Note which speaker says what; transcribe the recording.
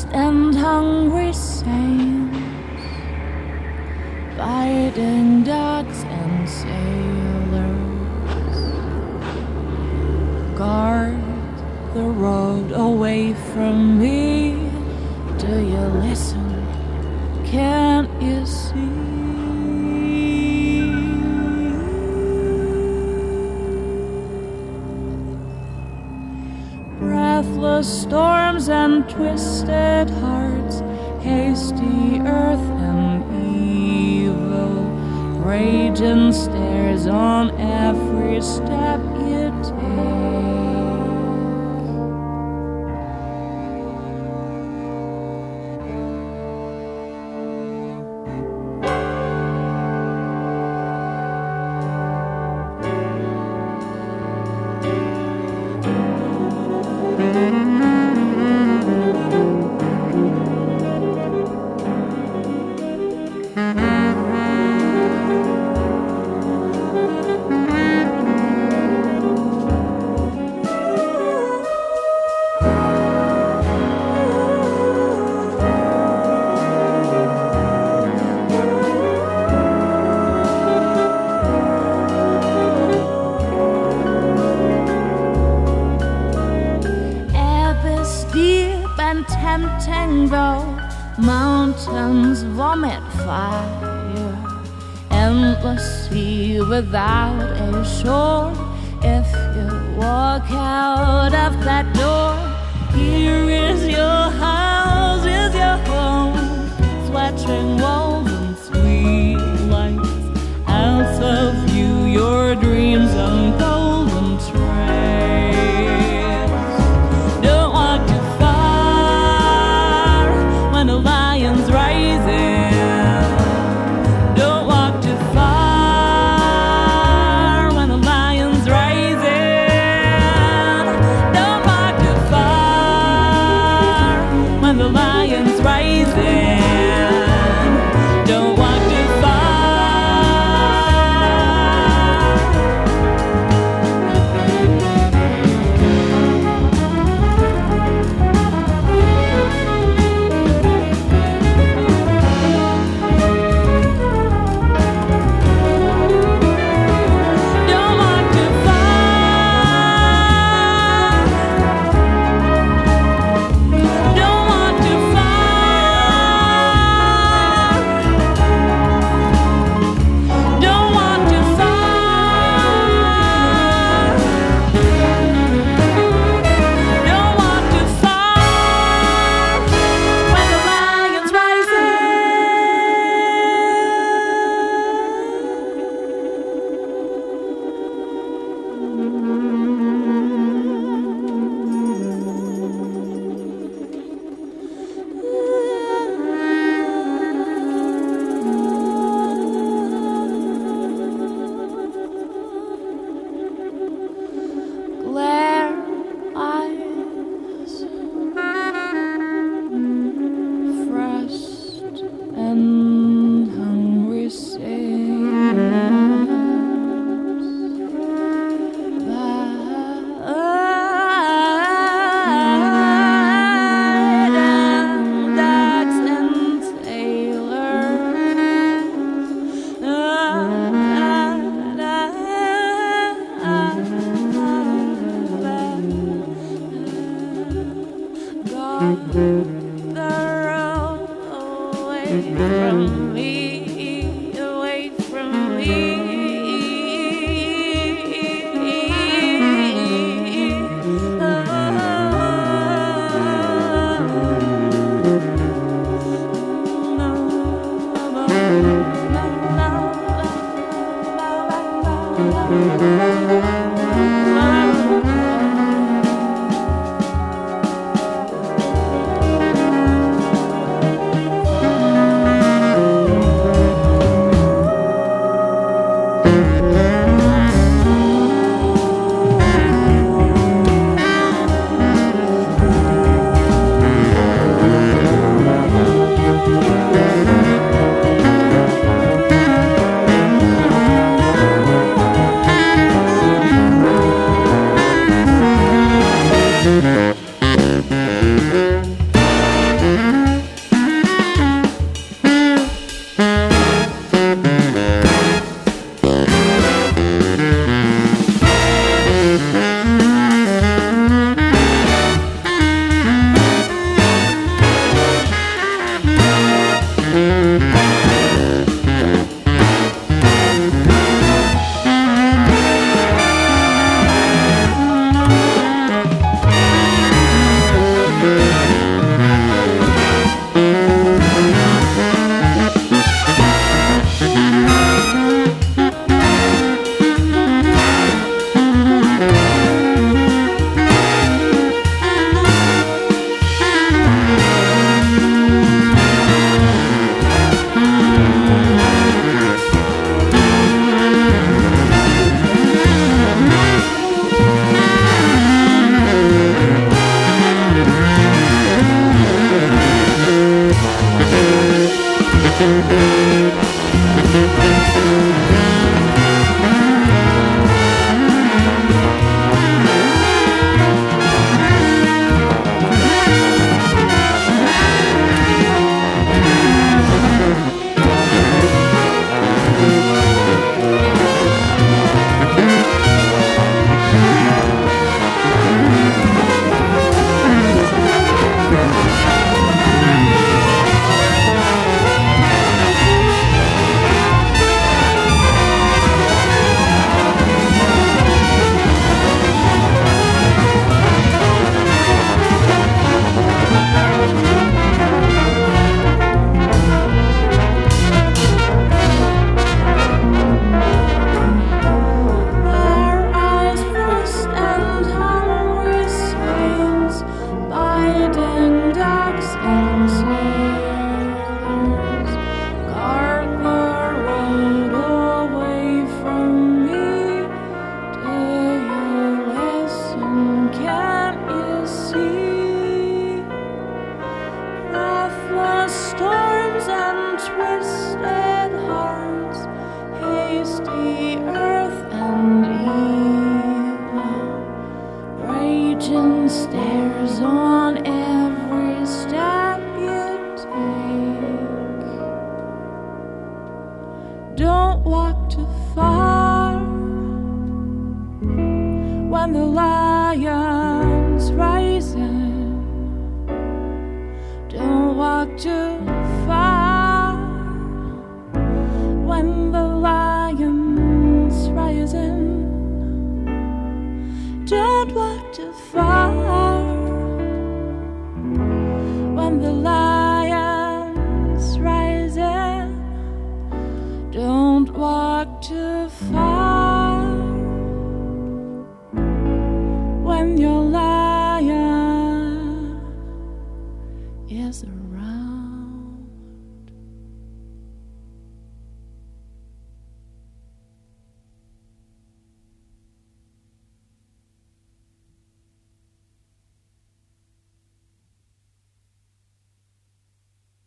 Speaker 1: lost and hungry saints, fighting dogs and sailors, guard the road away from me. Do you listen? Can't you see? Breathless storms and twisted hearts, hasty earth and evil, raging stares on every step you take. Tempting though mountains vomit fire, endless sea without a shore. If you walk out of that door, here is your house, is your home, flattering walls and sweet lights, out of view your dreams and golden trails. Don't walk too far when the lion's rising. Don't walk too far when the lion's rising. Don't walk too far when the lion's rising. Don't walk too far. walk too far when the lion's rising. Don't walk too far when the lion's rising. Don't walk too far when the lion's rising. Don't walk too far when your lion is